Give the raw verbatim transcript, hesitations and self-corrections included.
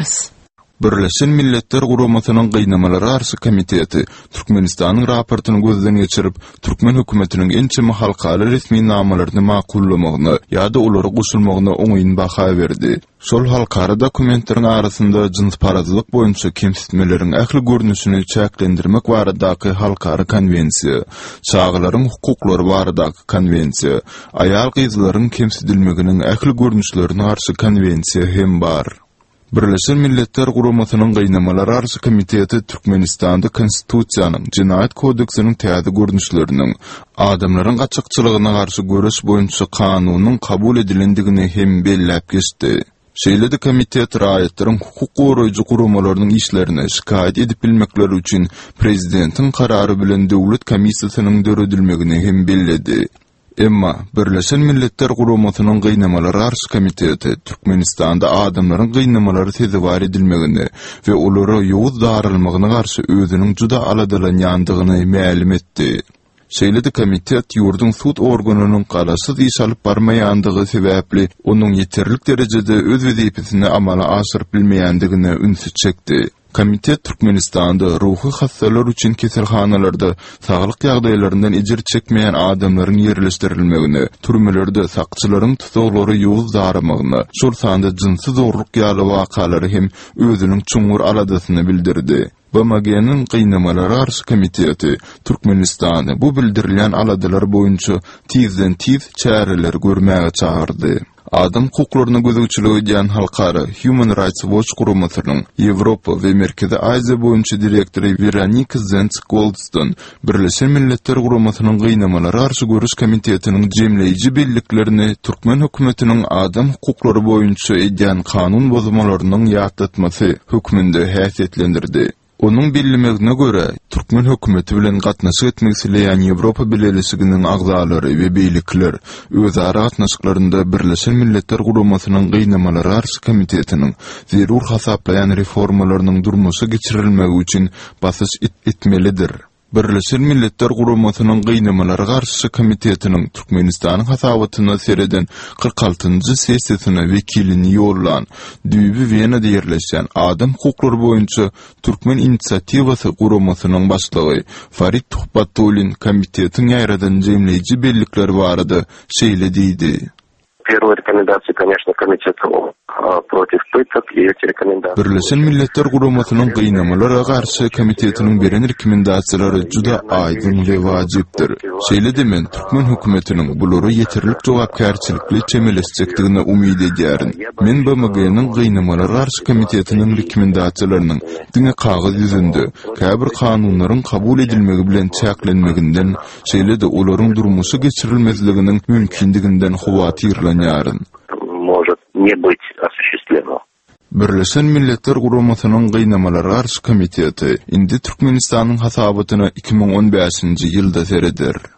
emas. Birleşen Milletler Guramasynyň Gynamalara garşy komiteti Türkmenistanyň raportyny gözden geçirip Türkmen hökümetiniň ençemi halkara resmi namalaryny makullamagyny ýa-da olary goşulmagyna oňaýyn baha berdi. Şol halkara dokumentleriň arasynda jins parazylyk boýunça kemsitmeleriň ähli görnüşini çäklendirmek baradaky halkara konwensiýa, çağlaryň hukuklary baradaky konwensiýa, aýal gyzlaryň kemsitilmeginiň ähli görnüşlerine garşy konwensiýa hem bar. Birleşen Milletler Guramasynyň Gynamalara garşy komiteti Türkmenistanda konstitusiýanyň, Jinayet kodeksiniň täze görnüşleriniň, adamlaryň gaçykçylygyna garşy göreş boýunça kanunyň kabul edilendigini hem belläp geçdi. Şeýle-de komitet raýatlariň hukuk goraýjy guramalarynyň işlerini şikayet edip bilmekleri üçin prezidentiň karary bilen döwlet komissiýasynyň döredilmegini hem belledi. Emma Birleşen Milletler Guramasynyň Gynamalara garşy komiteti Türkmenistanda adamlaryň gynamalary tezewar edilmegini we olary ýowuz darylmagyna garşy özüniň juda aladalanýandygyny ma'lum etdi. Şeýle-de komitet ýurdun sud organynyň galasyz iş alyp barmaýandygy sebäpli onuň ýeterlik derejede öz wezipesini amala aşyryp bilmeýändigine ünsüz çekdi. Komitet Türkmenistanda ruhy hassalar üçin keselhanalarda saglyk ýagdaýlaryndan ejir çekmeýän adamlaryň ýerleşdirilmegini, türmelerde sakçylaryň tutuklary ýowuz daramagyny, şol sanda jinsy zorluk ýaly wakalary hem özüniň çuňur aladasyny bildirdi. B M G'niň Gynamalara garşy komiteti Türkmenistany bu bildirilýän aladalar boýunça tizden tiz çäreler görmäge çağırdy. Adam hukuklaryna gözegçilik edýän halkara Human Rights Watch guramasynyň Ýewropa we Merkezi Aziýa boýunça direktory Veronika Zenz-Goldstone Birleşen Milletler Guramasynyň Gynamalara garşy görüş komitetiniň jemleýiji belliklerini Türkmen hökümetiniň adam hukuklary boýunça edýän kanun bozmalarynyň ýatlatmasy hökmünde häsiýetlendirdi. Onun bilmegine göre Türkmen hökümeti bilen gatnaşyk etmek isleýän Ýewropa Birleşiginiň agzalary we beýlikler özara gatnaşyklarynda Birleşen Milletler Guramasynyň Gynamalara garşy komitetiniň zerur hasaplayan reformalarynyň durmuşa geçirilmegi üçin basyş etmelidir. Birleşen Milletler Guramasynyň Gynamalara garşy komitetiniň Türkmenistanyň hasabatyna sereden kırk altynjy sessiýasyna wekilini ýollan, düýbi Wienada ýerleşen adam hukuklary boýunça Türkmen inisiatywasy guramasynyň başlygy Farid Tuhbatulin komitetiň ýaradan jemleýiji bellikleri barada şeýle diýdi. Первая рекомендация, конечно, комитету против пыток и эти рекомендации. Birleşen Milletler Guramasynyň Gynamalara garşy komitetining beren rekomendasiýalary juda aýdyn we wajypdyr. Şeýle-de men Türkmen hökümetiniň bulary ýeterlik jogapkärçilikli çemeleşjekdigine umyt edýärin. Men B M G'niň Gynamalara garşy komitetiniň rekomendasiýalarynyň diňe kagaz ýüzünde käbir kanunlaryň kabul edilmegi bilen çäklenmeginden, şeýle-de olaryň durmuşa geçirilmezliginiň mümkindiginden howatyrlanýaryn. Может не быть осуществлено. Birleşen Milletler Guramasynyň Gynamalara garşy komiteti indi Türkmenistanyň hasabatyna iki ming on beşinji ýylda sereder.